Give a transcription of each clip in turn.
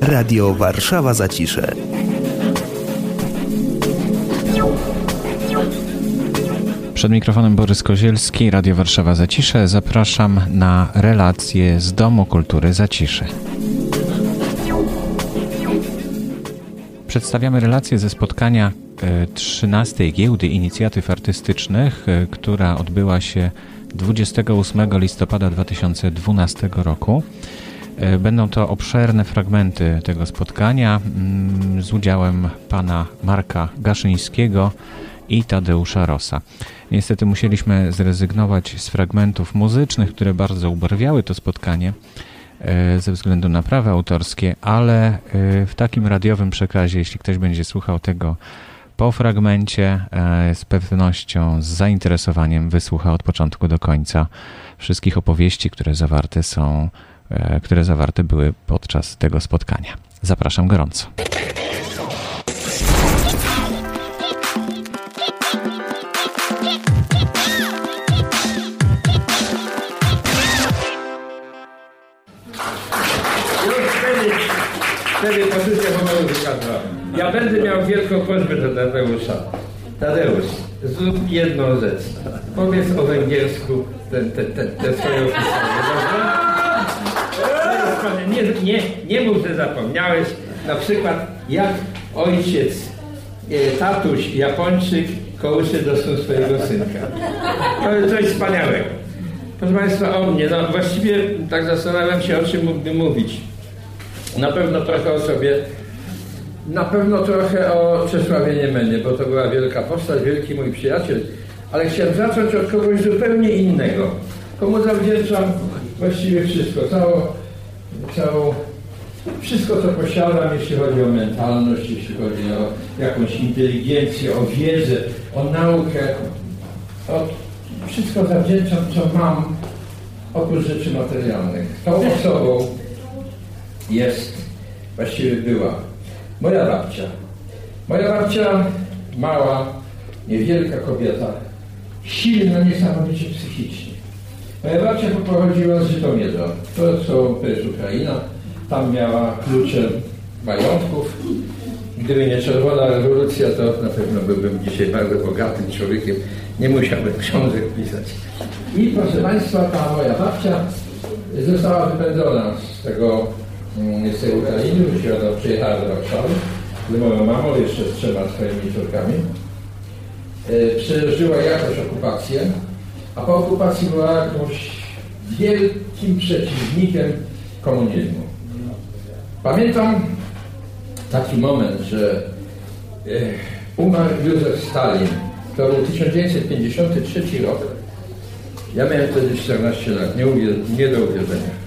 Radio Warszawa Zacisze. Przed mikrofonem Borys Kozielski, Radio Warszawa Zacisze. Zapraszam na relacje z Domu Kultury Zacisze. Przedstawiamy relacje ze spotkania 13. Giełdy Inicjatyw Artystycznych, która odbyła się 28 listopada 2012 roku. Będą to obszerne fragmenty tego spotkania z udziałem pana Marka Gaszyńskiego i Tadeusza Rosa. Niestety musieliśmy zrezygnować z fragmentów muzycznych, które bardzo ubarwiały to spotkanie ze względu na prawa autorskie, ale w takim radiowym przekazie, jeśli ktoś będzie słuchał tego po fragmencie, z pewnością, z zainteresowaniem wysłucha od początku do końca wszystkich opowieści, które zawarte były podczas tego spotkania. Zapraszam gorąco. Wtedy poczucie honoru wykazałem. Ja będę miał wielką prośbę do Tadeusza. Tadeusz, zrób jedną rzecz. Powiedz o węgiersku tę swoją historię, dobrze? Nie mów, że zapomniałeś. Na przykład jak ojciec, tatuś Japończyk kołysze do snu swojego synka. To jest coś wspaniałego. Proszę Państwa, o mnie, no właściwie tak zastanawiam się, o czym mógłbym mówić. Na pewno trochę o sobie, na pewno trochę o Czesławie Niemenie, bo to była wielka postać, wielki mój przyjaciel, ale chciałem zacząć od kogoś zupełnie innego. Komu zawdzięczam właściwie wszystko, wszystko co posiadam, jeśli chodzi o mentalność, jeśli chodzi o jakąś inteligencję, o wiedzę, o naukę, wszystko zawdzięczam, co mam, oprócz rzeczy materialnych. Tą osobą właściwie była moja babcia. Moja babcia, mała, niewielka kobieta, silna niesamowicie psychicznie. Moja babcia pochodziła z Żytomierza. To jest Ukraina. Tam miała klucze majątków. Gdyby nie czerwona rewolucja, to na pewno byłbym dzisiaj bardzo bogatym człowiekiem. Nie musiałbym książek pisać. I proszę Państwa, ta moja babcia została wypędzona z tej Ukrainy, przyjechała do Warszawy z moją mamą, jeszcze z 3 swoimi córkami. Przeżyła jakoś okupację, a po okupacji była jakimś wielkim przeciwnikiem komunizmu. Pamiętam taki moment, że umarł Józef Stalin. To był 1953 rok. Ja miałem wtedy 14 lat, nie do uwierzenia.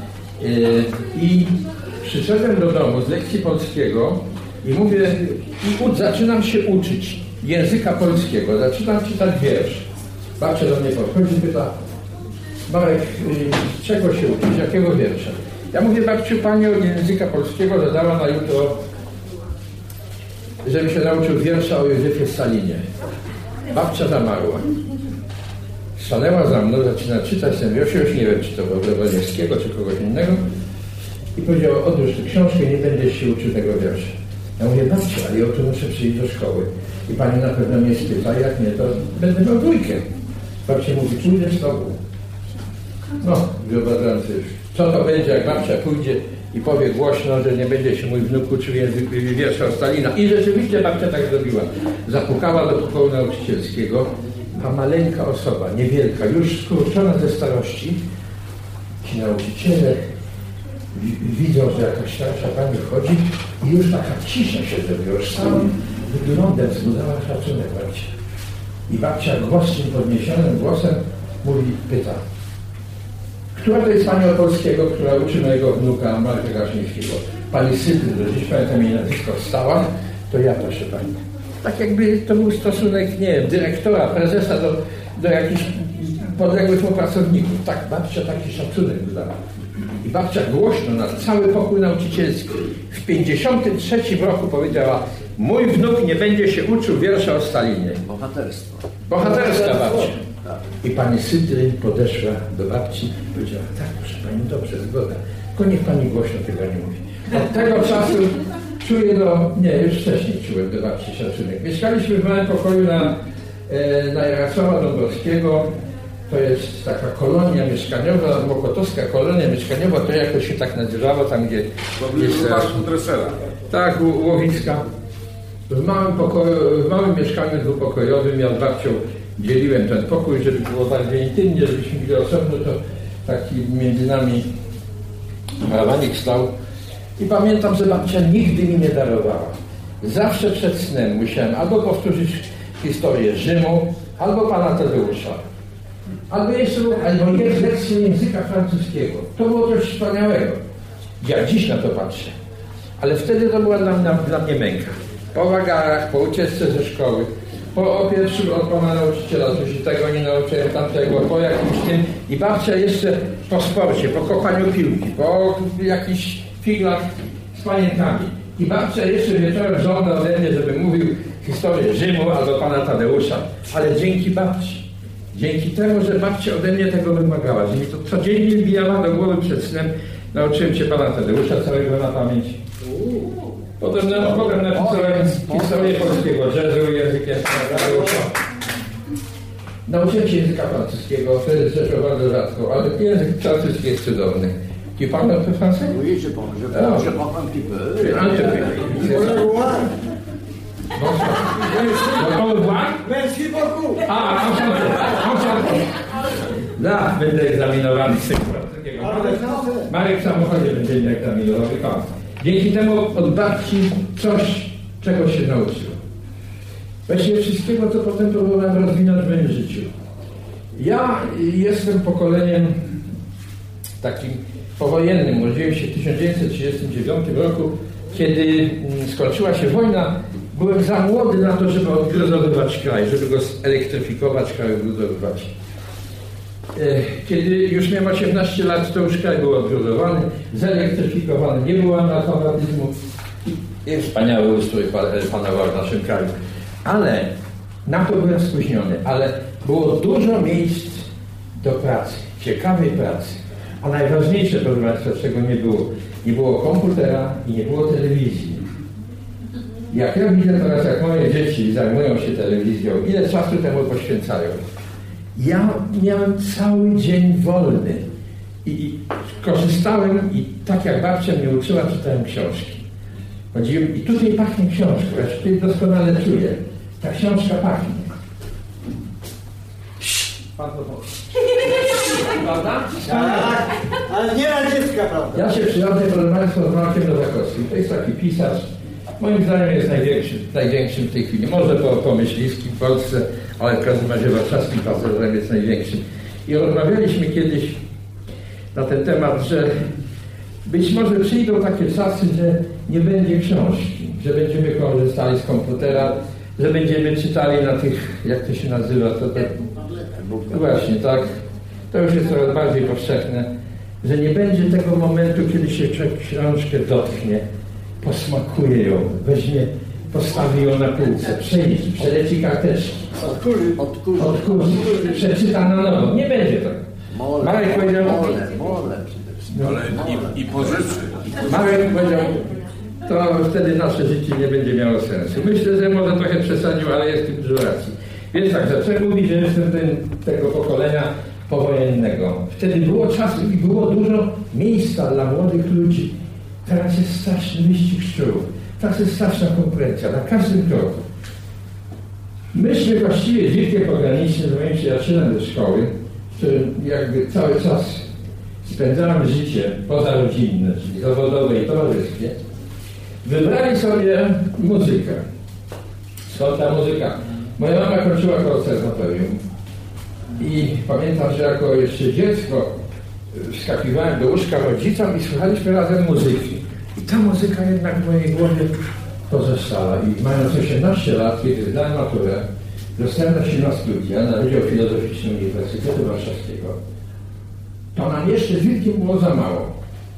I przyszedłem do domu z lekcji polskiego i mówię, zaczynam się uczyć języka polskiego, zaczynam czytać wiersz. Babcia do mnie podchodzi i pyta, Marek, czego się uczyć, jakiego wiersza? Ja mówię, babciu, pani od języka polskiego zadała na jutro, żebym się nauczył wiersza o Józefie Stalinie. Babcia zamarła. Stanęła za mną, zaczyna czytać ten wiersz, już nie wiem, czy to było Lewoniewskiego, czy kogoś innego. I powiedziała, odłóż tę książkę, nie będziesz się uczył tego wiersza. Ja mówię, babcia, ale ja tu muszę przyjść do szkoły. I pani na pewno mnie spyta, jak nie, to będę miał 2. Babcia mówi, pójdę z tobą. No, wyobrażam sobie, co to będzie, jak babcia pójdzie i powie głośno, że nie będzie się mój wnuk uczył wiersza o Stalina. I rzeczywiście babcia tak zrobiła. Zapukała do pokoju nauczycielskiego. A maleńka osoba, niewielka, już skurczona ze starości, ci nauczyciele widzą, że jakaś starsza pani wchodzi i już taka cisza się zrobiła, już całym wyglądem wzbudzała szacunek babcia. I babcia głośnym, podniesionym głosem pyta, która to jest pani od polskiego, która uczy mojego wnuka Marka Gaszyńskiego? Pani Sydry, do dziś pamiętam jej nazwisko, wstała, to ja proszę pani. Tak jakby to był stosunek, nie wiem, dyrektora, prezesa do jakichś podległych mu pracowników. Tak, babcia taki szacunek dodała. I babcia głośno na cały pokój nauczycielski w 1953 roku powiedziała, mój wnuk nie będzie się uczył wiersza o Stalinie. Bohaterska babcia. I pani Sydry podeszła do babci i powiedziała, tak, proszę pani, dobrze, zgoda. Tylko niech pani głośno tego nie mówi. Od tego czasu czuję już wcześniej czułem do babci szacunek. Mieszkaliśmy w małym pokoju na Jarosława Dąbrowskiego. To jest taka kolonia mieszkaniowa, mokotowska kolonia mieszkaniowa, to jakoś się tak nazywało, tam gdzie jest... Tak, Łowiska. W małym mieszkaniu dwupokojowym ja z babcią dzieliłem ten pokój, żeby było bardziej intymnie, żebyśmy byli osobno, to taki między nami parawanik stał. I pamiętam, że babcia nigdy mi nie darowała. Zawsze przed snem musiałem albo powtórzyć historię Rzymu, albo pana Tadeusza. Albo jest lekcja języka francuskiego. To było coś wspaniałego. Ja dziś na to patrzę. Ale wtedy to była dla mnie męka. Po wagarach, po ucieczce ze szkoły, po opieprzu od pana nauczyciela, że się tego nie nauczyłem, tamtego, po jakimś tym. I babcia jeszcze po sporcie, po kopaniu piłki, po jakichś figlach z panienkami. I babcia jeszcze wieczorem żąda ode mnie, żebym mówił historię Rzymu albo pana Tadeusza. Ale dzięki babci. Dzięki temu, że babcia ode mnie tego wymagała, że mi to codziennie wbijała do głowy przed snem, nauczyłem się pana Tadeusza całego na pamięć. Potem napisałem historię polskiego jazzu językiem Tadeusza. Nauczyłem się języka francuskiego, wtedy zresztą bardzo rzadko, ale język francuski jest cudowny. Tu parles un peu français? Oui, je parle un petit peu. Un petit peu. Au revoir. Merci beaucoup. Enchanté. Là, będę egzaminowany z tego. Marek w samochodzie będzie mnie egzaminował. Dzięki temu od babci coś, czego się nauczył. Właściwie wszystkiego, co potem próbowałem rozwinąć w moim życiu. Ja jestem pokoleniem takim powojennym. Urodziłem się w 1939 roku, kiedy skończyła się wojna. Byłem za młody na to, żeby odgruzowywać kraj, żeby go zelektryfikować, kraj odgruzowywać. Kiedy już miałem 18 lat, to już kraj był odgruzowany, zelektryfikowany, nie było analfabetyzmu i wspaniały ustrój panował w naszym kraju. Ale na to byłem spóźniony, ale było dużo miejsc do pracy, ciekawej pracy. A najważniejsze, proszę Państwa, czego nie było. Nie było komputera i nie było telewizji. Jak ja widzę teraz, jak moje dzieci zajmują się telewizją, ile czasu temu poświęcają. Ja miałem cały dzień wolny i korzystałem i tak jak babcia mnie uczyła, czytałem książki. Chodziłem i tutaj pachnie książką, ja się tutaj doskonale czuję. Ta książka pachnie. Pan to powie. Prawda? Tak, ale nie na dziecka, prawda? Ja się przyjadę, proszę Państwa, z Markiem Nowakowskim. To jest taki pisarz, moim zdaniem jest największym w tej chwili. Może po myśliwskim w Polsce, ale w każdym razie warszawskim pasażerem jest największym. I rozmawialiśmy kiedyś na ten temat, że być może przyjdą takie czasy, że nie będzie książki, że będziemy korzystali z komputera, że będziemy czytali na tych, jak to się nazywa, właśnie, tak. To już jest coraz bardziej powszechne, że nie będzie tego momentu, kiedy się książkę dotknie, posmakuje ją, weźmie, postawi ją na półce, przejdzie, przeleci karteczki, odkurzy, przeczyta na nowo. Nie będzie tak. Marek powiedział... Ale i pożyczy. Marek powiedział, to wtedy nasze życie nie będzie miało sensu. Myślę, że może trochę przesadził, ale jest w tym dużo racji. Więc tak, zacząłem mówić, że jestem tego pokolenia powojennego. Wtedy było czasu i było dużo miejsca dla młodych ludzi. Teraz jest straszny wyścig szczurów. Teraz jest straszna konkurencja na każdym kroku. Myśmy właściwie dzikie pograniczne z moim przyjacielem ze szkoły, którym jakby cały czas spędzałem życie pozarodzinne, czyli zawodowe i towarzyskie, wybrali sobie muzykę. Skąd ta muzyka? Moja mama kończyła konserwatorium i pamiętam, że jako jeszcze dziecko wskakiwałem do łóżka rodzicom i słuchaliśmy razem muzyki. I ta muzyka jednak w mojej głowie pozostała. I mając 18 lat, kiedy zdałem maturę, dostałem na studia na Wydział Filozoficzny Uniwersytetu Warszawskiego. To nam jeszcze z Wilkiem było za mało.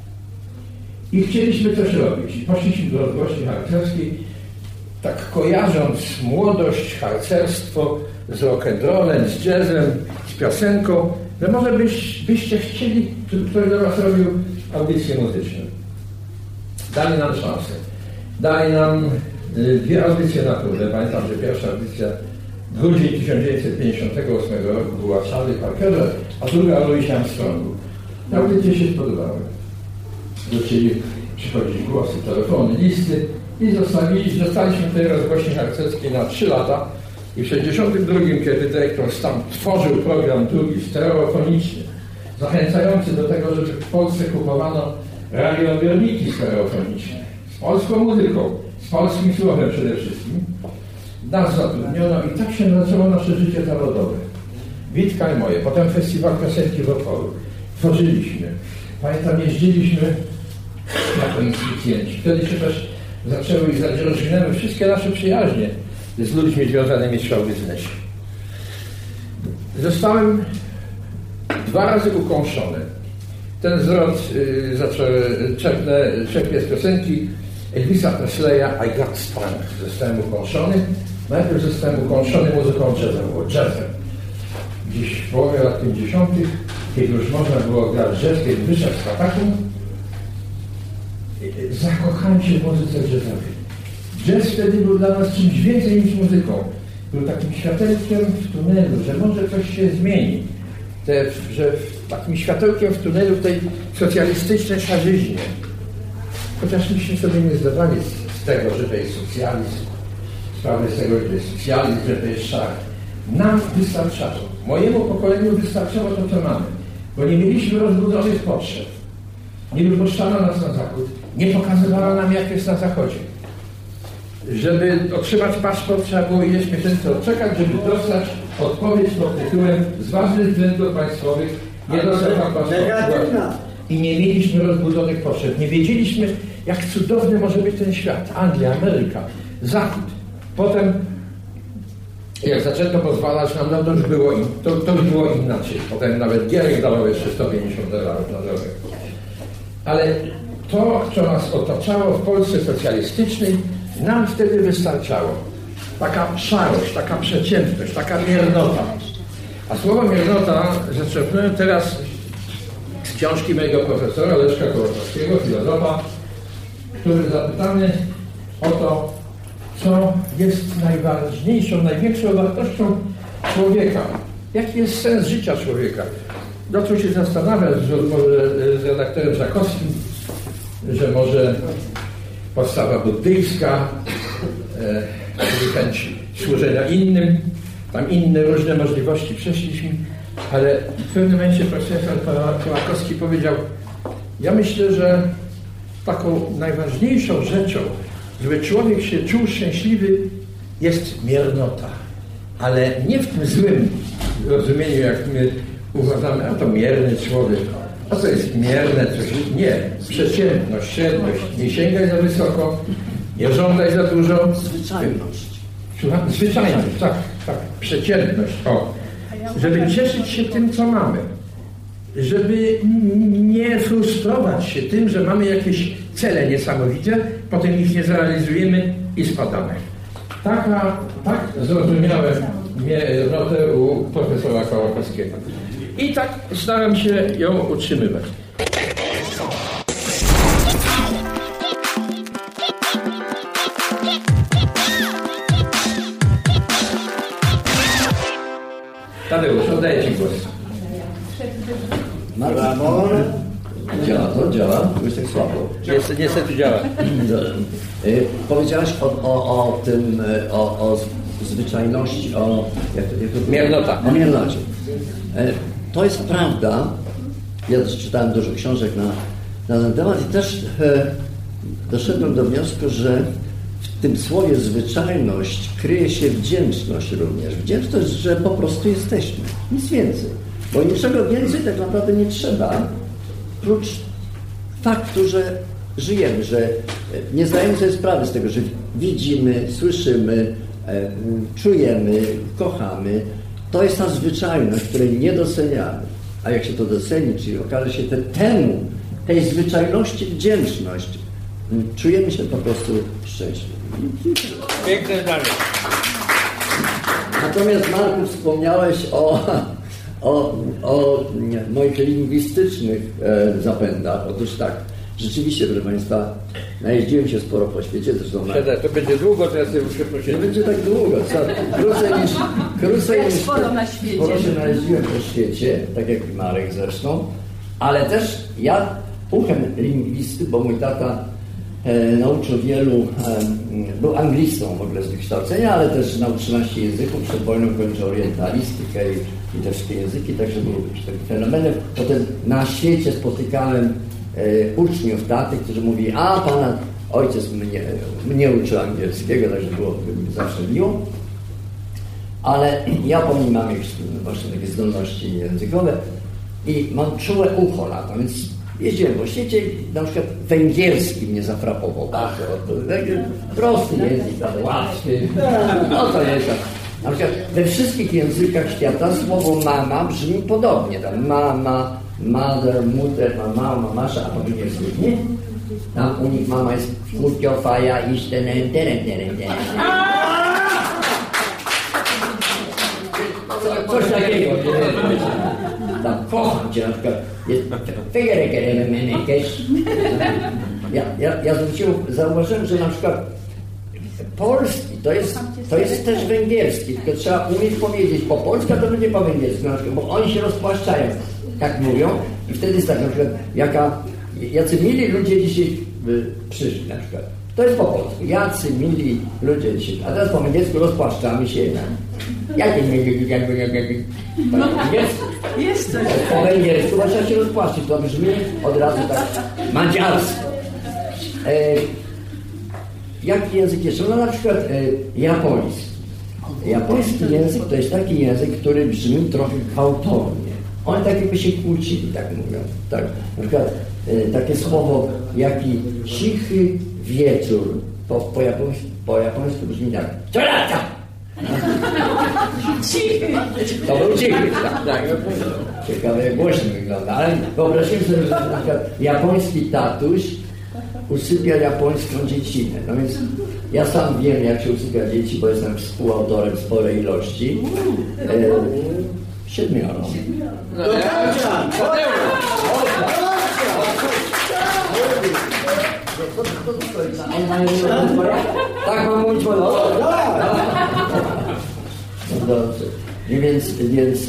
I chcieliśmy coś robić. Poszliśmy do rozgłośni harcerskiej, tak kojarząc młodość, harcerstwo z rock'n'rollem, z jazzem, z piosenką, że może byście chcieli, żeby ktoś do was robił audycję muzyczną. Dali nam szansę. Dali nam 2 audycje na próbę. Pamiętam, że pierwsza audycja grudzień 1958 roku była Charlie Parkerze, a druga o Louisie Armstrongu. Te audycje się spodobały. Zaczęli przychodzić głosy, telefony, listy i zostaliśmy w tej rozgłośni harcerskiej na 3 lata. I w 1962, kiedy dyrektor Stam tworzył program drugi, stereofoniczny, zachęcający do tego, żeby w Polsce kupowano radioodbiorniki stereofoniczne z polską muzyką, z polskim słowem przede wszystkim, nas zatrudniono i tak się zaczęło nasze życie zawodowe. Witka i moje, potem festiwal piosenki w Opolu. Tworzyliśmy. Pamiętam, jeździliśmy jako inspicjenci. Wtedy się też zaczęły i rozwinęły wszystkie nasze przyjaźnie z ludźmi związanymi z show biznesie. Zostałem 2 razy ukąszony. Ten zwrot czerpie z piosenki Elvisa Presleya I Got Strength. Zostałem ukąszony. Najpierw zostałem ukąszony muzyką jazzem. Gdzieś w połowie lat 50., kiedy już można było grać jazz, kiedy wyszedł z Patakum, zakochałem się w muzyce jazzowej. Jazz wtedy był dla nas czymś więcej niż muzyką. Był takim światełkiem w tunelu, że może coś się zmieni. Że takim światełkiem w tunelu w tej socjalistycznej szarzyźnie. Chociaż myśmy sobie nie zdawali z tego, że to jest socjalizm, sprawy z tego, że to jest socjalizm, że to jest szar. Nam wystarczało. Mojemu pokoleniu wystarczało to, co mamy. Bo nie mieliśmy rozbudzonych potrzeb. Nie wypuszczano nas na zachód. Nie pokazywano nam, jak jest na zachodzie. Żeby otrzymać paszport, trzeba było ileś miesięcy odczekać, żeby dostać odpowiedź pod tytułem z ważnych względów państwowych nie dostał pan paszportu. I nie mieliśmy rozbudzonych potrzeb. Nie wiedzieliśmy, jak cudowny może być ten świat. Anglia, Ameryka, Zachód. Potem, jak zaczęto pozwalać nam, no to już było inaczej. Potem nawet Gierek dawał jeszcze $150 na drogę. Ale to, co nas otaczało w Polsce socjalistycznej, nam wtedy wystarczało. Taka szarość, taka przeciętność, taka miernota. A słowo miernota zaczerpnąłem teraz z książki mojego profesora Leszka Kołakowskiego, filozofa, który zapytany o to, co jest najważniejszą, największą wartością człowieka. Jaki jest sens życia człowieka? Zaczął się zastanawiać z redaktorem Żakowskim, że może postawa buddyjska, chęć służenia innym, tam inne różne możliwości przeszliśmy, ale w pewnym momencie profesor Kołakowski powiedział, ja myślę, że taką najważniejszą rzeczą, żeby człowiek się czuł szczęśliwy, jest miernota. Ale nie w tym złym rozumieniu, jak my uważamy, a to mierny człowiek. A co jest mierne coś? Nie. Przeciętność, średność. Nie sięgaj za wysoko, nie żądaj za dużo. Zwyczajność. Zwyczajność, tak. Przeciętność. O. Żeby cieszyć się tym, co mamy. Żeby nie frustrować się tym, że mamy jakieś cele niesamowite, potem ich nie zrealizujemy i spadamy. Tak zrozumiałem miernotę u profesora Kołakowskiego. I tak staram się ją utrzymywać. Tadeusz, oddaję Ci głos. Brawo. Działa? Już tak słabo. Niestety działa. Powiedziałeś o tym, o zwyczajności, o... Miernota. O miernocie. To jest prawda. Ja też czytałem dużo książek na ten temat i też doszedłem do wniosku, że w tym słowie zwyczajność kryje się wdzięczność również. Wdzięczność, że po prostu jesteśmy. Nic więcej. Bo niczego więcej tak naprawdę nie trzeba, prócz faktu, że żyjemy, że nie zdajemy sobie sprawy z tego, że widzimy, słyszymy, czujemy, kochamy. To jest ta zwyczajność, której nie doceniamy. A jak się to doceni, czyli okaże się tej zwyczajności wdzięczność, czujemy się po prostu szczęśliwi. Piękne zdanie. Natomiast Marku, wspomniałeś o moich lingwistycznych zapędach. Otóż tak, Rzeczywiście, proszę Państwa, najeździłem się sporo po świecie, zresztą To będzie długo, to ja sobie muszę nie posiedzieć. będzie tak długo, krócej niż sporo na świecie. Sporo się najeździłem po świecie, tak jak i Marek zresztą, ale też ja uchem lingwisty, bo mój tata nauczył wielu, był anglistą w ogóle z wykształcenia, ale też nauczył 13 języków, przed wojną kończył orientalistykę i te wszystkie języki, także był fenomenem. Potem na świecie spotykałem uczniów taty, którzy mówili, a pana ojciec mnie uczył angielskiego, także było zawsze miło. Ale ja po nim mam jakieś właśnie takie zdolności językowe i mam czułe ucho na to, więc jeździłem po świecie i na przykład węgierski mnie zafrapował. Taki prosty język, ale łatwy. No to jest tak. Na przykład we wszystkich językach świata słowo mama brzmi podobnie. Tam mama, mother, mutter, mama, mamasza, a po węgiersku nie? Tam u nich mama jest mutiofaja i coś takiego. Tam kocham cię, na przykład jest ja zauważyłem, że na przykład polski to jest też węgierski, tylko trzeba umieć powiedzieć po polsku, a to będzie po węgiersku, na przykład, bo oni się rozpłaszczają, tak mówią, i wtedy jest tak, na przykład, jacy mili ludzie dzisiaj przyszli, na przykład. To jest po polsku. Jacy mili ludzie dzisiaj. A teraz po węgiersku rozpłaszczamy się. Jakie mili ludzie? Po węgiersku. Jest coś. Po węgiersku trzeba się rozpłaszczyć. To brzmi od razu tak madziarsko. Jaki język jeszcze? No na przykład japoński. Japoński język to jest taki język, który brzmi trochę gwałtownie. Oni tak jakby się kłócili, tak mówią. Tak. Na przykład takie słowo, jaki cichy wieczór po japońsku brzmi tak. Czorata! Cichy. To był cichy, tak. Ciekawe, jak głośno wygląda, ale wyobraźmy sobie, że na przykład japoński tatuś usypia japońską dziecinę. No więc ja sam wiem, jak się usypia dzieci, bo jestem współautorem sporej ilości. 7. No Tak mam mówić, bo dobrze. Więc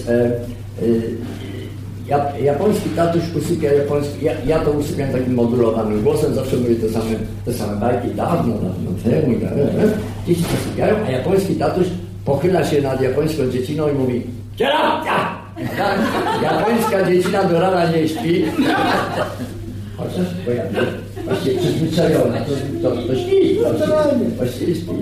japoński tatuś usypia japoński. Ja to usypiam takim modulowanym głosem, zawsze mówię te same bajki, dawno temu. Dzieci usypiają, a japoński tatuś pochyla się nad japońską dzieciną i mówi Kierapcia! Japońska dziecina do rana nie śpi. Chociaż właściwie przyzwyczajona, to śpi. Właściwie śpi.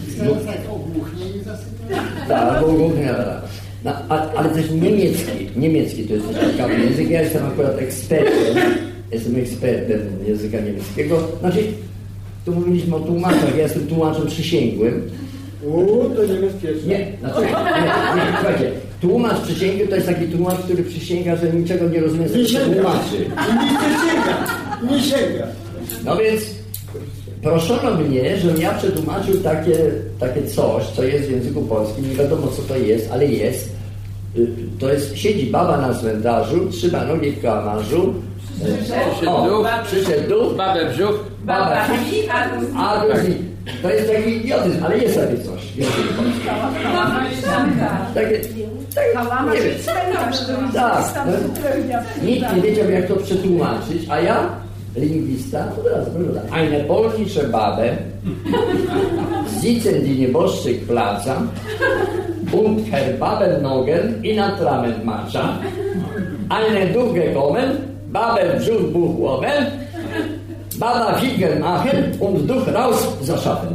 Tak, ogłuchnie. No, ale też niemiecki to jest też ciekawy język. Ja jestem akurat ekspertem języka niemieckiego. Znaczy, tu mówiliśmy o tłumaczach, ja jestem tłumaczem przysięgłym. To niebezpieczne. Nie, słuchajcie, tłumacz przysięgły to jest taki tłumacz, który przysięga, że niczego nie rozumie, co tłumaczy. Nie sięga. No więc proszono mnie, żebym ja przetłumaczył takie coś, co jest w języku polskim, nie wiadomo co to jest, ale jest. To jest, siedzi baba na cmentarzu, trzyma nogi w kałamarzu. Przyszedł duch, Babę brzuch. baba a drugi. To jest taki idiotyzm, ale jest takie coś w języku polskim. Takie, nie wiem. Tak, nikt nie wiedział, jak to przetłumaczyć, a ja, lingwista, od razu wygląda. Eine polnische Babę sitzen die nieboszczyk placa und Herr Babelnogen in atrament macza eine Duche kommen, Babel brzuch buchłowen, Baba Finger machen und Duch raus za szafę.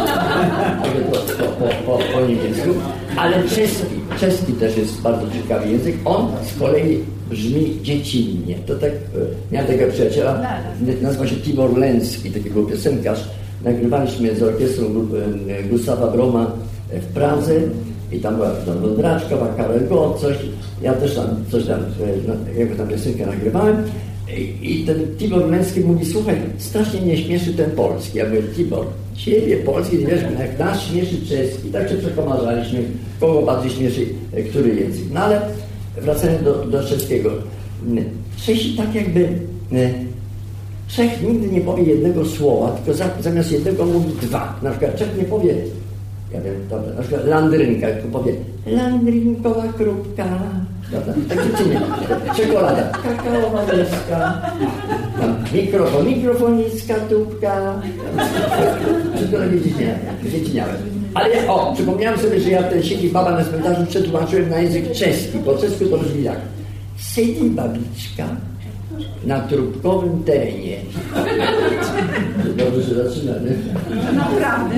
Po niemiecku. Ale czeski też jest bardzo ciekawy język. On z kolei brzmi dziecinnie. To tak, miałem takiego przyjaciela, nazywa się Tibor Lęcki, takiego piosenkarz. Nagrywaliśmy z orkiestrą Gustawa Broma w Pradze i tam była Wądraczka, Karel Gott, coś. Ja też tam coś tam, jakby tam piosenkę nagrywałem. I ten Tibor Męski mówi, słuchaj, strasznie mnie śmieszy ten polski. Ja mówię, Tibor, ciebie polski, nie wiesz, jak nas śmieszy czeski. Tak się przekomarzaliśmy, kogo bardziej śmieszy który język. No ale wracając do czeskiego. Czesi tak jakby Czech nigdy nie powie jednego słowa, tylko zamiast jednego mówi dwa. Na przykład Czech nie powie, ja wiem, dobrze, na przykład landrynka, tylko powie landrynkowa krupka, prawda? Tak czy nie? Czekolada, kakaowa deska, mikrofonicka tubka. Wszystko takie dziedziniałem. Ale przypomniałem sobie, że ja w tej sieci Baba na cmentarzu przetłumaczyłem na język czeski. Po czesku to brzmi tak. Siedzi babiczka na trubkowym terenie. Dobrze się zaczyna, nie? Naprawdę?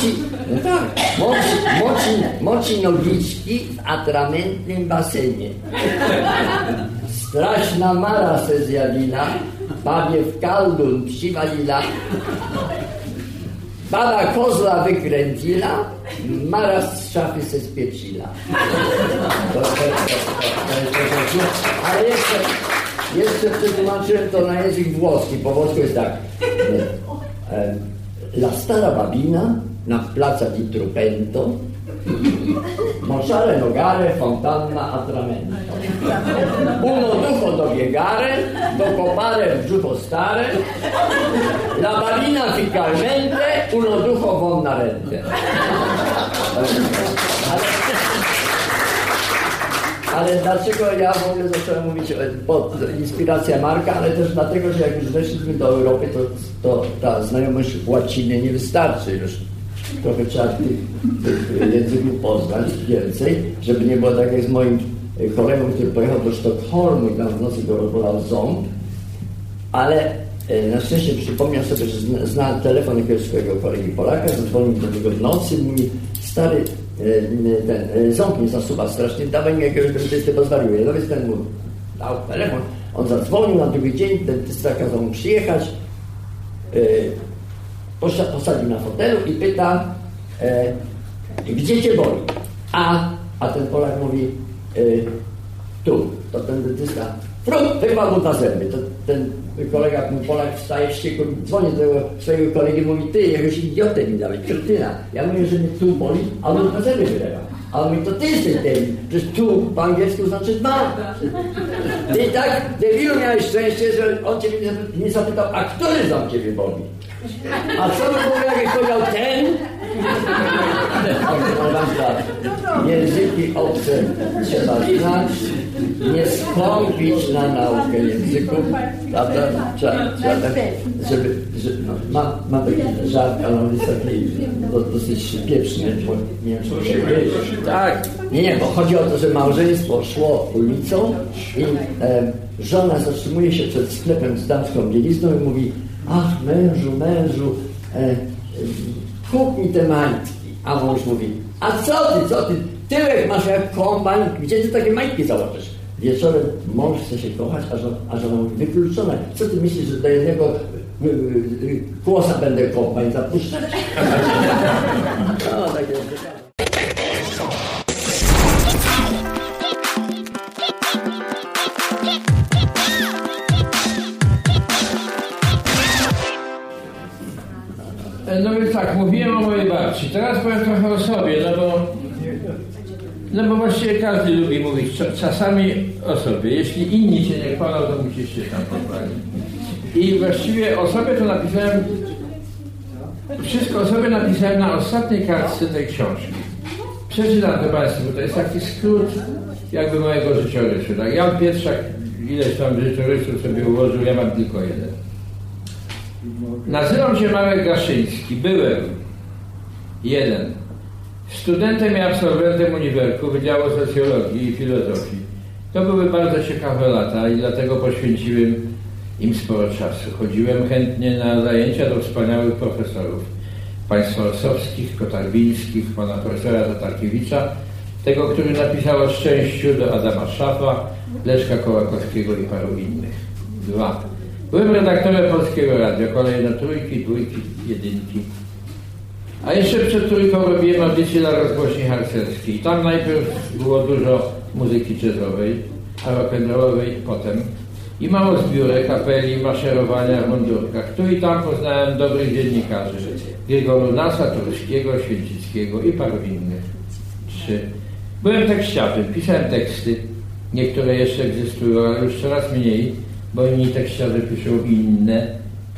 Moci nogiczki w atramentnym basenie. Straszna mara se zjawila, babie w kaldun przywalila. Baba kozła wykręciła, mara z szafy se spieprzila. Ale jeszcze przetłumaczyłem to na język włoski. Po włosku jest tak. La stara babina na placa di Trupento, moszare nogare fontanna atramento. Uno ducho dobiegare, docopare w brzucho stare, la babina ficalmente, uno ducho vonna rente. Ale dlaczego ja w ogóle zacząłem mówić, bo inspiracja Marka, ale też dlatego, że jak już weszliśmy do Europy, to ta znajomość łaciny nie wystarczy już. Trochę trzeba tych języków poznać więcej, żeby nie było tak jak z moim kolegą, który pojechał do Sztokholmu i tam w nocy go rozbolał ząb, ale na szczęście przypomniał sobie, że zna telefon jakiegoś swojego kolegi Polaka, zadzwonił do niego w nocy i mówi, stary, ten ząb mnie zasuwa strasznie, dawaj mi jakiegoś dentysty, bo zwariuję. No więc ten mu dał telefon, on zadzwonił na drugi dzień, dentysta kazał mu przyjechać, posadził na fotelu i pyta, gdzie cię boli? A ten Polak mówi, tu. To ten dentysta, wyrwał mu na zęby. To ten kolega, ten Polak wstaje wściekły, dzwoni do tego swojego kolegi i mówi, ty, jakiegoś idiotę mi dałeś, kretyna. Ja mówię, że mnie tu boli, a on na zęby wylewa. A on mówi, to ty jesteś debil. Przecież tu po angielsku znaczy dwa. I tak, debilu, miałeś szczęście, że on ciebie nie zapytał, a który ząb ciebie boli? A co by było, jakbyś powiedział ten? Języki obce trzeba znać, nie skąpić na naukę języków, prawda? Trzeba tak, żeby mam taki żart, ale on jest taki dosyć pieprzny, bo nie wiem, czy to się dzieje. Tak, nie, bo chodzi o to, że małżeństwo szło ulicą i żona zatrzymuje się przed sklepem z damską bielizną i mówi, ach, mężu, kup mi te majtki. A mąż mówi, a co ty, tyłek masz jak kombajn, gdzie ty takie majtki założysz? Wieczorem mąż chce się kochać, a żona mówi, wykluczone. Co ty myślisz, że do jednego kłosa będę kombajn zapuszczać? No, takie No więc tak, mówiłem o mojej babci. Teraz powiem trochę o sobie, no bo właściwie każdy lubi mówić czasami o sobie. Jeśli inni się nie chwalą, to musisz się tam pochwalić. I właściwie o sobie to napisałem, wszystko o sobie napisałem na ostatniej kartce tej książki. Przeczytam to Państwu, bo to jest taki skrót jakby mojego życiorysu. Tak? Jan Pietrzak ileś tam życiorysów sobie ułożył, ja mam tylko jeden. Nazywam się Marek Gaszyński. Byłem studentem i absolwentem uniwersytetu Wydziału Socjologii i Filozofii. To były bardzo ciekawe lata i dlatego poświęciłem im sporo czasu. Chodziłem chętnie na zajęcia do wspaniałych profesorów. Państwa Ossowskich, Kotarbińskich, pana profesora Tatarkiewicza, tego, który napisał o szczęściu, do Adama Szafa, Leszka Kołakowskiego i paru innych. 2. Byłem redaktorem Polskiego Radia, kolejne trójki, dwójki, jedynki. A jeszcze przed trójką robiłem audycję dla rozgłośni harcerskiej. Tam najpierw było dużo muzyki jazzowej, a rock'n'rollowej potem. I mało zbiórek, apeli, maszerowania w mundurkach. Tu i tam poznałem dobrych dziennikarzy. Grigora Nasa, Turskiego, Święcickiego i paru innych. 3. Byłem tekściarzem, pisałem teksty. Niektóre jeszcze egzystują, ale już coraz mniej, bo inni tekściarze piszą inne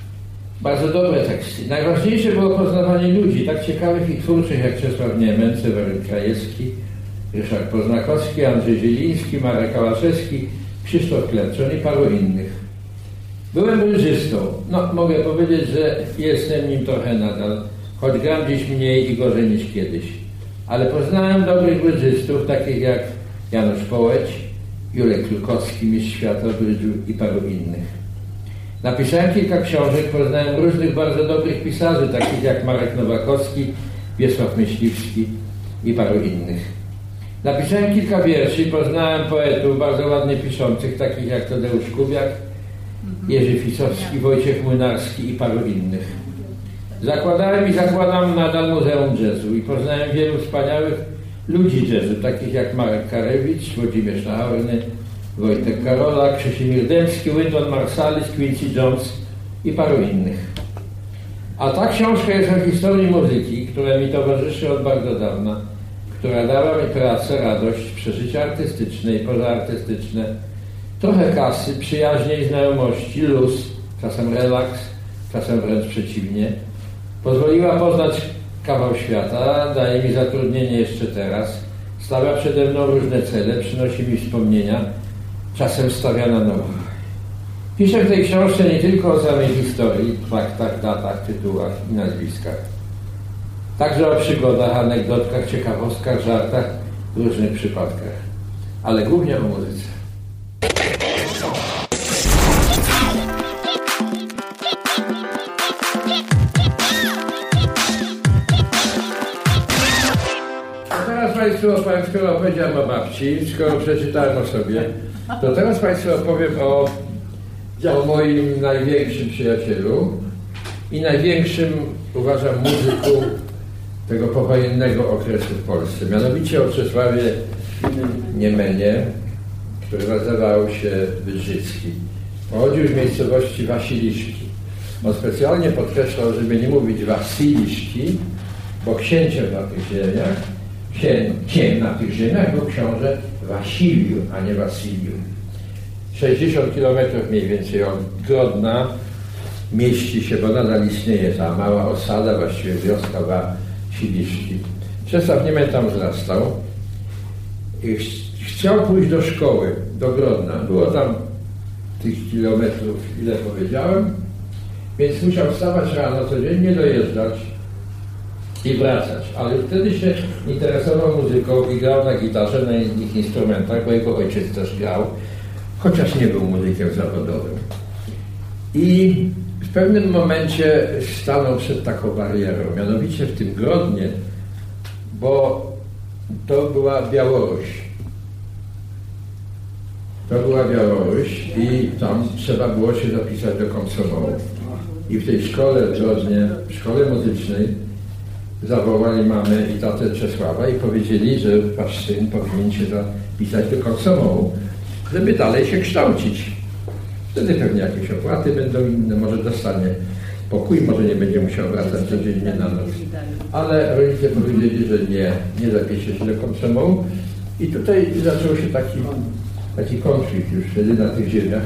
Bardzo dobre teksty. Najważniejsze było poznawanie ludzi, tak ciekawych i twórczych jak Czesław Niemen, Seweryn Krajewski, Ryszard Poznakowski, Andrzej Zieliński, Marek Kałaszewski, Krzysztof Klepczon i paru innych. Byłem brydżystą. No, mogę powiedzieć, że jestem nim trochę nadal, choć gram dziś mniej i gorzej niż kiedyś. Ale poznałem dobrych brydżystów, takich jak Janusz Połeć, Julek Lukowski, mistrz świata w brydżu i paru innych. Napisałem kilka książek, poznałem różnych bardzo dobrych pisarzy, takich jak Marek Nowakowski, Wiesław Myśliwski i paru innych. Napisałem kilka wierszy, poznałem poetów bardzo ładnie piszących, takich jak Tadeusz Kubiak, Jerzy Fisowski, Wojciech Młynarski i paru innych. Zakładałem i zakładam nadal Muzeum Jazzu i poznałem wielu wspaniałych ludzi jazzu, takich jak Marek Karewicz, Włodzimierz Nahorny, Wojtek Karola, Krzysimir Dębski, Wynton Marsalis, Quincy Jones i paru innych. A ta książka jest o historii muzyki, która mi towarzyszy od bardzo dawna, która dała mi pracę, radość, przeżycia artystyczne i pozaartystyczne, trochę kasy, przyjaźnie i znajomości, luz, czasem relaks, czasem wręcz przeciwnie. Pozwoliła poznać kawał świata, daje mi zatrudnienie jeszcze teraz, stawia przede mną różne cele, przynosi mi wspomnienia, czasem stawia na nowo. Piszę w tej książce nie tylko o samej historii, faktach, datach, tytułach i nazwiskach. Także o przygodach, anegdotkach, ciekawostkach, żartach, różnych przypadkach. Ale głównie o muzyce. A teraz Państwu opowiem, skoro opowiedziałem o babci, skoro przeczytałem o sobie, to teraz Państwu opowiem o moim największym przyjacielu i największym, uważam, muzyku tego powojennego okresu w Polsce. Mianowicie o Czesławie Niemenie, który nazywał się Wydrzycki. Pochodził z miejscowości Wasiliszki. On specjalnie podkreślał, żeby nie mówić Wasiliszki, bo księciem na tych ziemiach, księciem na tych ziemiach był książę Wasiliu, a nie Wasilium. 60 kilometrów mniej więcej od Grodna mieści się, bo nadal istnieje ta mała osada, właściwie wioska Wasiliszki. Czesław Niemen tam wzrastał i chciał pójść do szkoły, do Grodna. Było tam tych kilometrów, ile powiedziałem, więc musiał wstawać rano, codziennie dojeżdżać i wracać. Ale wtedy się interesował muzyką i grał na gitarze, na innych instrumentach, bo jego ojciec też grał, chociaż nie był muzykiem zawodowym. I w pewnym momencie stanął przed taką barierą, mianowicie w tym Grodnie, bo to była Białoruś. I tam trzeba było się zapisać do komsomołu. I w tej szkole w Grodnie, w szkole muzycznej, zawołali mamę i tatę Czesława i powiedzieli, że wasz syn powinien się zapisać do komsomołu, żeby dalej się kształcić. Wtedy pewnie jakieś opłaty będą inne, może dostanie pokój, może nie będzie musiał wracać codziennie na noc. Ale rodzice powiedzieli, że nie zapisze się do komsomołu. I tutaj zaczął się taki konflikt już wtedy na tych ziemiach.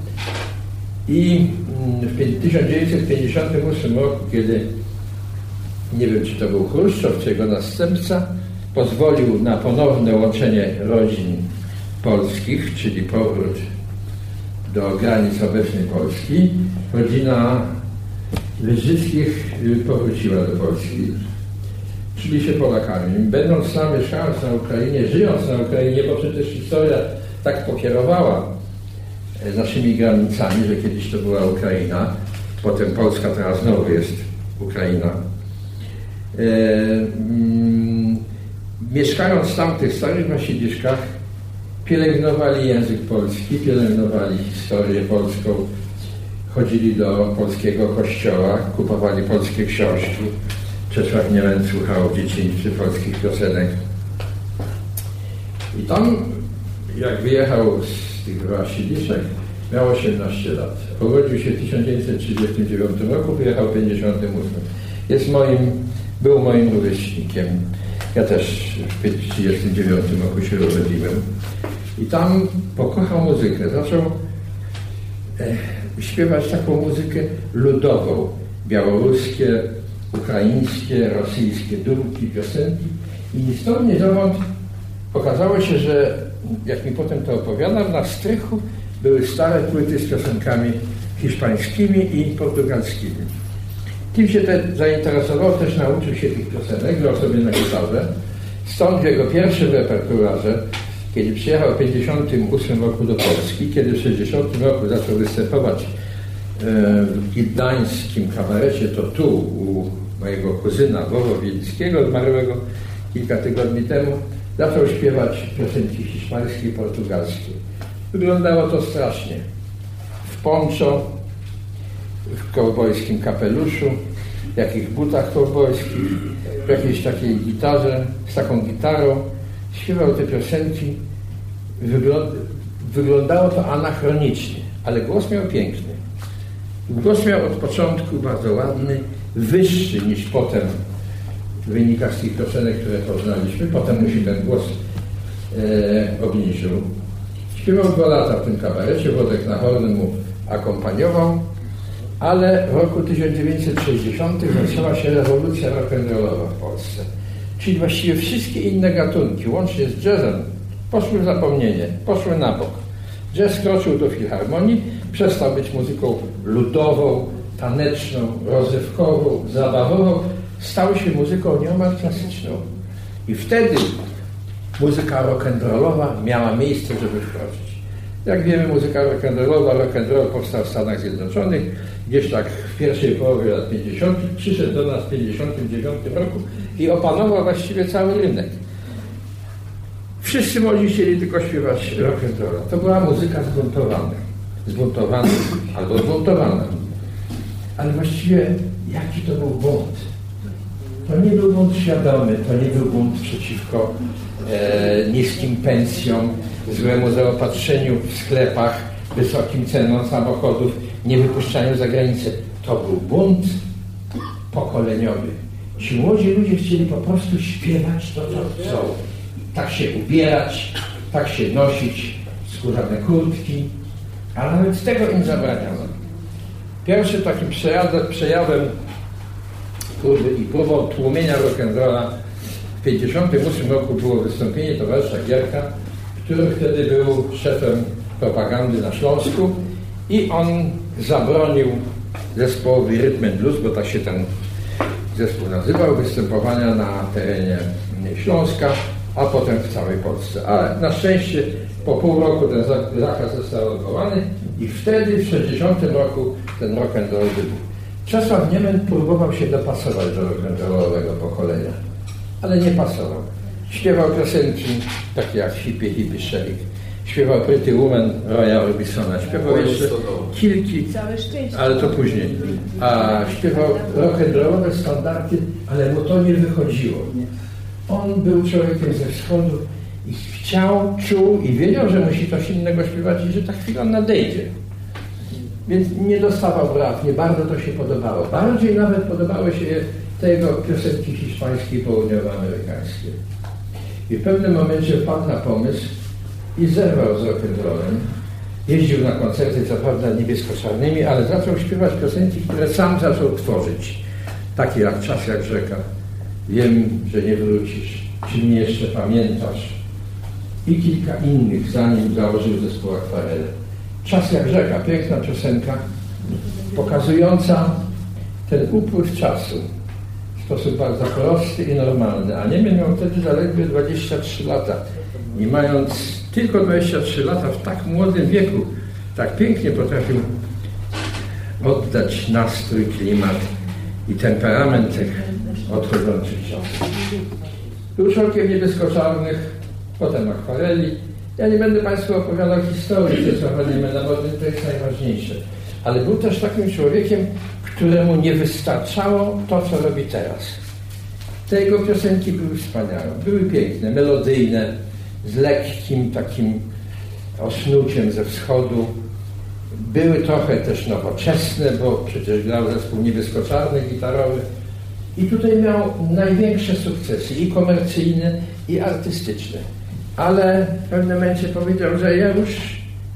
I w 1958 roku, kiedy nie wiem, czy to był Chruszczow, czy jego następca, pozwolił na ponowne łączenie rodzin polskich, czyli powrót do granic obecnej Polski, rodzina Wydrzyckich powróciła do Polski. Czyli się Polakami. Będąc tam, mieszkając na Ukrainie, żyjąc na Ukrainie, bo przecież historia tak pokierowała naszymi granicami, że kiedyś to była Ukraina, potem Polska, teraz znowu jest Ukraina. Mieszkając tam w tych starych Wasiliszkach, pielęgnowali język polski, pielęgnowali historię polską, chodzili do polskiego kościoła, kupowali polskie książki. Czesław Niemen słuchał w dzieciństwie polskich piosenek. I tam, jak wyjechał z tych Wasiliszek, miał 18 lat. Urodził się w 1939 roku, wyjechał w 1958. Był moim rówieśnikiem. Ja też w 1939 roku się urodziłem. I tam pokochał muzykę. Zaczął śpiewać taką muzykę ludową. Białoruskie, ukraińskie, rosyjskie dumki, piosenki. I stąd nie dowąd okazało się, że jak mi potem to opowiadał, na strychu były stare płyty z piosenkami hiszpańskimi i portugalskimi. Tym się zainteresował, też nauczył się tych piosenek, grał sobie na gitarze. Stąd w jego pierwszym repertuarze, kiedy przyjechał w 1958 roku do Polski, kiedy w 1960 roku zaczął występować w gdańskim kabarecie, to tu u mojego kuzyna Wołowieckiego, zmarłego kilka tygodni temu, zaczął śpiewać piosenki hiszpańskie i portugalskie. Wyglądało to strasznie. W poncho, w kowbojskim kapeluszu, w jakichś butach kowbojskich, w jakiejś takiej gitarze, z taką gitarą. Śpiewał te piosenki. Wyglądało to anachronicznie, ale głos miał piękny. Głos miał od początku bardzo ładny, wyższy niż potem wynika z tych piosenek, które poznaliśmy. Potem mu się ten głos obniżył. Śpiewał 2 lata w tym kabarecie, Włodek Nachorny mu akompaniował, ale w roku 1960 zaczęła się rewolucja rock'n'rollowa w Polsce. Czyli właściwie wszystkie inne gatunki, łącznie z jazzem, poszły w zapomnienie, poszły na bok. Jazz kroczył do filharmonii, przestał być muzyką ludową, taneczną, rozrywkową, zabawową, stał się muzyką nieomal klasyczną. I wtedy muzyka rock'n'rollowa miała miejsce, żeby wkroczyć. Jak wiemy, muzyka rock'n'rollowa, rock'n'roll powstał w Stanach Zjednoczonych, gdzieś tak w pierwszej połowie lat 50. Przyszedł do nas w 1959 roku i opanował właściwie cały rynek. Wszyscy młodzi chcieli tylko śpiewać rock'n'rolla. To była muzyka zbuntowana albo zbuntowana. Ale właściwie jaki to był bunt? To nie był bunt świadomy, to nie był bunt przeciwko niskim pensjom, złemu zaopatrzeniu w sklepach, wysokim cenom samochodów, niewypuszczaniu za granicę. To był bunt pokoleniowy. Ci młodzi ludzie chcieli po prostu śpiewać to, co chcą. Tak się ubierać, tak się nosić, skórzane kurtki, a nawet tego im zabraniono. Pierwszym takim przejawem i próbą tłumienia rock'n'rolla w 1958 roku było wystąpienie towarzysza Gierka, który wtedy był szefem propagandy na Śląsku i on zabronił zespołowi Rhythm and Blues, bo tak się ten zespół nazywał, występowania na terenie Śląska, a potem w całej Polsce. Ale na szczęście po pół roku ten zakaz został odwołany i wtedy w 1960 roku ten rock'n'roll wybuchł. Czesław Niemen próbował się dopasować do rock'n'rollowego pokolenia, ale nie pasował. Śpiewał piosenki takie jak Hippie Hippie Shake, śpiewał Pretty Woman Roya Orbisona, śpiewał jeszcze ale to później. A śpiewał rock'n'rollowe standardy, ale mu to nie wychodziło. On był człowiekiem ze wschodu i chciał, czuł i wiedział, że musi coś innego śpiewać i że ta chwila nadejdzie. Więc nie dostawał braw, nie bardzo to się podobało. Bardziej nawet podobały się te jego piosenki hiszpańskie i południowoamerykańskie. I w pewnym momencie wpadł na pomysł i zerwał z rock'n'rollem. Jeździł na koncerty, co prawda niebiesko-czarnymi, ale zaczął śpiewać piosenki, które sam zaczął tworzyć. Takie jak Czas jak rzeka, Wiem, że nie wrócisz, czy mnie jeszcze pamiętasz? I kilka innych, zanim założył zespół Akwarele. Czas jak rzeka, piękna piosenka, pokazująca ten upływ czasu w sposób bardzo prosty i normalny. A Niemen miał wtedy zaledwie 23 lata. I mając tylko 23 lata w tak młodym wieku, tak pięknie potrafił oddać nastrój, klimat i temperament tych odchodzących czasów. Był członkiem niebiesko-czarnych, potem Akwareli. Ja nie będę Państwu opowiadał historii Czesława Niemena, bo to jest najważniejsze. Ale był też takim człowiekiem, któremu nie wystarczało to, co robi teraz. Te jego piosenki były wspaniałe, były piękne, melodyjne, z lekkim takim osnuciem ze wschodu. Były trochę też nowoczesne, bo przecież grał zespół niebiesko-czarny, gitarowy. I tutaj miał największe sukcesy, i komercyjne, i artystyczne. Ale w pewnym momencie powiedział, że ja już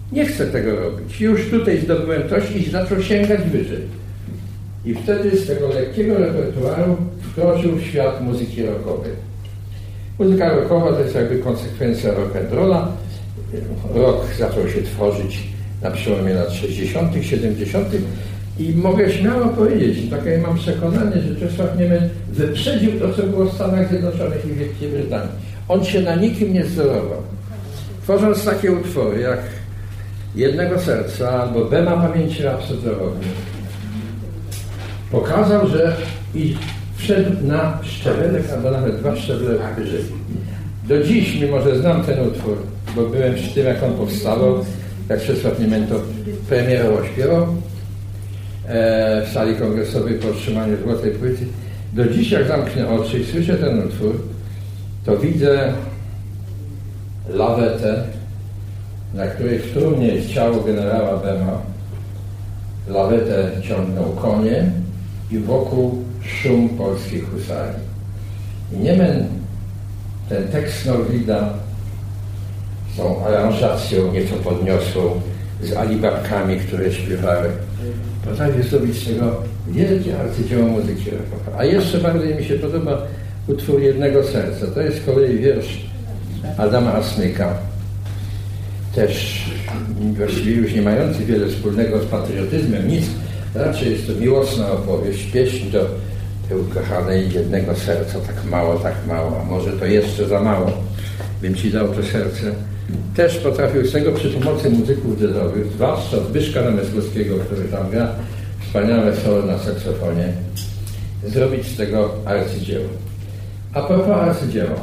Nie chcę tego robić. Już tutaj zdobyłem coś i zaczął sięgać wyżej. I wtedy z tego lekkiego repertuaru wkroczył w świat muzyki rockowej. Muzyka rockowa to jest jakby konsekwencja rock'n'rolla. Rock zaczął się tworzyć na przełomie lat 60., 70. I mogę śmiało powiedzieć, takie mam przekonanie, że Czesław Niemen wyprzedził to, co było w Stanach Zjednoczonych i Wielkiej Brytanii. On się na nikim nie wzorował. Tworząc takie utwory jak Jednego Serca albo Bema Pamięci Rapsodorowi, pokazał, że i wszedł na szczebelek, albo nawet 2 szczeble wyżej. Do dziś, mimo że znam ten utwór, bo byłem przy tym, jak on powstawał, jak Czesław Niemen to premierowo śpiewał w sali kongresowej po otrzymaniu złotej płyty, do dziś jak zamknę oczy i słyszę ten utwór, to widzę lawetę, na której w trumnie jest ciało generała Bema. Lawetę ciągną konie i wokół szum polskich husarii. I Niemen ten tekst Norwida z tą aranżacją nieco podniosłą, z alibabkami, które śpiewały, potrafi zrobić z tego wielkie arcydzieło muzyki rockowej. A jeszcze bardziej mi się podoba utwór Jednego Serca. To jest z kolei wiersz Adama Asnyka. Też właściwie już nie mający wiele wspólnego z patriotyzmem, nic. Raczej jest to miłosna opowieść, pieśń do tej ukochanej Jednego Serca. Tak mało, a może to jeszcze za mało, bym ci dał to serce. Też potrafił z tego przy pomocy muzyków jazzowych, zwłaszcza Zbyszka Namysłowskiego, który tam gra wspaniałe solo na saksofonie, zrobić z tego arcydzieło. A propos arcydzieła.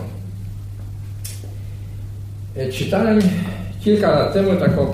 Czytałem kilka lat temu taką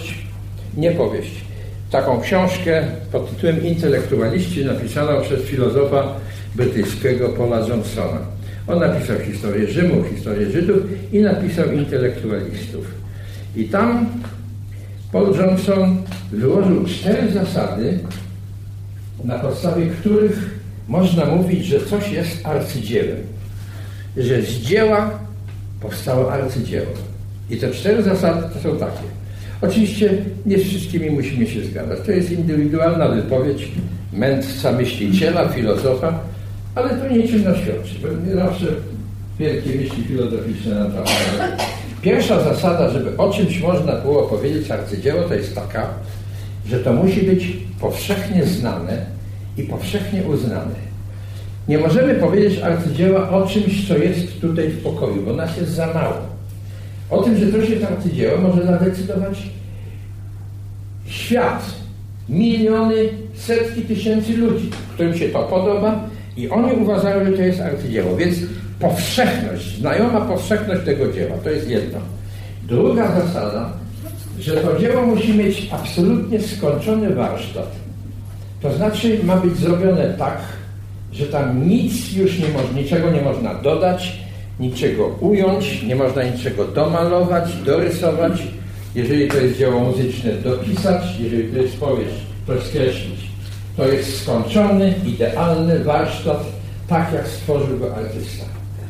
taką książkę pod tytułem Intelektualiści, napisaną przez filozofa brytyjskiego Paula Johnsona. On napisał historię Rzymu, historię Żydów i napisał intelektualistów. I tam Paul Johnson wyłożył 4 zasady, na podstawie których można mówić, że coś jest arcydziełem. Że z dzieła powstało arcydzieło. I te 4 zasady to są takie. Oczywiście nie z wszystkimi musimy się zgadzać. To jest indywidualna wypowiedź mędrca, myśliciela, filozofa, ale to niczym naświadczy, bo nie zawsze wielkie myśli filozoficzne na to. Pierwsza zasada, żeby o czymś można było powiedzieć arcydzieło, to jest taka, że to musi być powszechnie znane i powszechnie uznane. Nie możemy powiedzieć arcydzieła o czymś, co jest tutaj w pokoju, bo nas jest za mało. O tym, że coś jest arcydzieło, może zadecydować świat. Miliony, setki tysięcy ludzi, którym się to podoba i oni uważają, że to jest arcydzieło. Więc powszechność, znajoma powszechność tego dzieła, to jest jedno. Druga zasada, że to dzieło musi mieć absolutnie skończony warsztat. To znaczy ma być zrobione tak, że tam nic już niczego nie można dodać, niczego ująć, nie można niczego domalować, dorysować. Jeżeli to jest dzieło muzyczne, dopisać, jeżeli to jest powieść, to skreślić. To jest skończony, idealny warsztat, tak jak stworzył go artysta.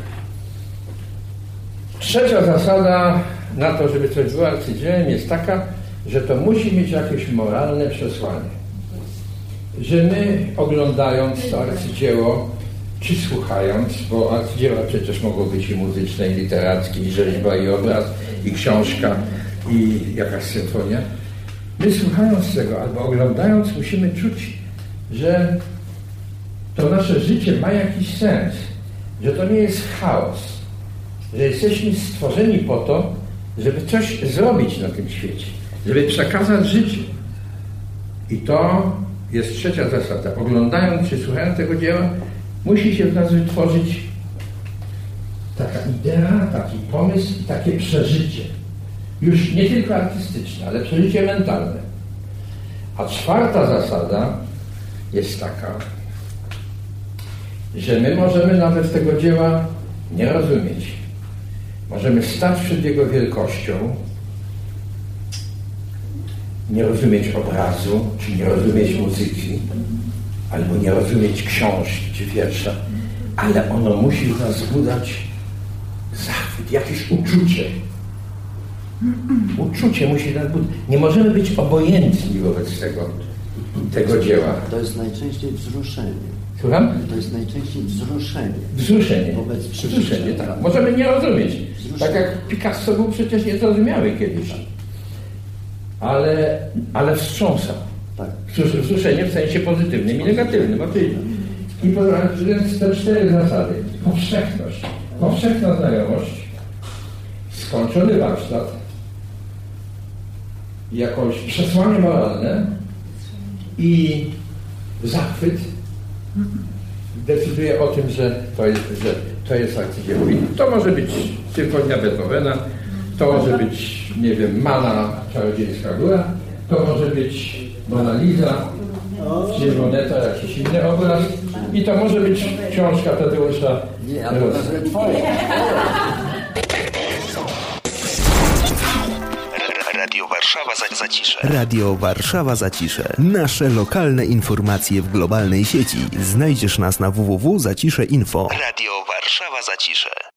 Trzecia zasada na to, żeby coś było arcydziełem, jest taka, że to musi mieć jakieś moralne przesłanie. Że my, oglądając to arcydzieło, czy słuchając, bo arcydzieła przecież mogą być i muzyczne, i literackie, i rzeźba, i obraz, i książka, i jakaś symfonia. My słuchając tego albo oglądając musimy czuć, że to nasze życie ma jakiś sens, że to nie jest chaos, że jesteśmy stworzeni po to, żeby coś zrobić na tym świecie, żeby przekazać życie. I to jest trzecia zasada. Oglądając czy słuchając tego dzieła, musi się w nas wytworzyć taka idea, taki pomysł i takie przeżycie. Już nie tylko artystyczne, ale przeżycie mentalne. A czwarta zasada jest taka, że my możemy nawet tego dzieła nie rozumieć. Możemy stać przed jego wielkością, nie rozumieć obrazu, czy nie rozumieć muzyki, albo nie rozumieć książki czy wiersza, ale ono musi w nas wzbudzać zachwyt, jakieś uczucie. Uczucie musi nas budzić. Nie możemy być obojętni wobec tego dzieła. To jest najczęściej wzruszenie. Słucham? To jest najczęściej wzruszenie. Wzruszenie. Wobec Wzruszenie, przeżycia. tak. Możemy nie rozumieć. Wzruszenie. Tak jak Picasso był przecież niezrozumiały kiedyś. Ale wstrząsa. Tak. Wzruszenie w sensie pozytywnym i negatywnym. Oczywiście. I więc te 4 zasady. Powszechność. Powszechna znajomość. Skończony warsztat. Jakieś przesłanie moralne i zachwyt decyduje o tym, że to jest arcydzieło. I to może być symfonia Beethovena, to może być, nie wiem, Mana, Czarodziejska Góra, to może być Mona Lisa, czy Moneta, jakiś inny obraz i to może być książka Tadeusza Nie, a to Rosa. nawet twoje. Radio Warszawa Zacisze. Radio Warszawa Zacisze. Nasze lokalne informacje w globalnej sieci. Znajdziesz nas na www.zacisze.info. Radio Warszawa Zacisze.